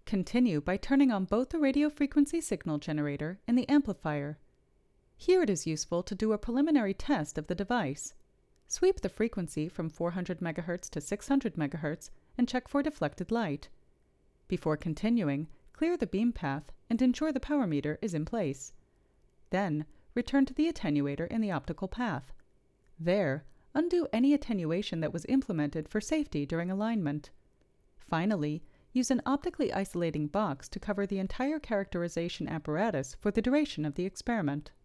Continue by turning on both the radio frequency signal generator and the amplifier. Here it is useful to do a preliminary test of the device. Sweep the frequency from 400 MHz to 600 MHz and check for deflected light. Before continuing, clear the beam path and ensure the power meter is in place. Then, return to the attenuator in the optical path. There, undo any attenuation that was implemented for safety during alignment. Finally, use an optically isolating box to cover the entire characterization apparatus for the duration of the experiment.